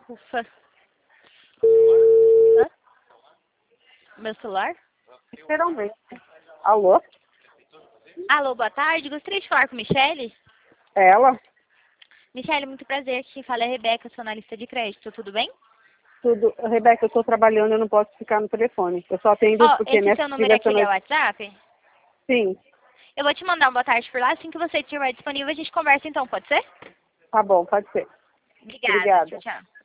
Ufa. Hã? Meu celular? Literalmente. Alô? Alô, boa tarde. Gostaria de falar com Michele? Ela? Michele, muito prazer. Quem fala é a Rebeca, sou analista de crédito. Tudo bem? Tudo. Rebeca, eu estou trabalhando, eu não posso ficar no telefone. Eu só atendo Ó, porque esse minha seu número filha essa aqui é o noite... WhatsApp? Sim, Eu vou te mandar um boa tarde por lá. Assim que você estiver disponível, a gente conversa então, pode ser? tá bom, pode ser. Obrigada. Tchau, Obrigada. tchau.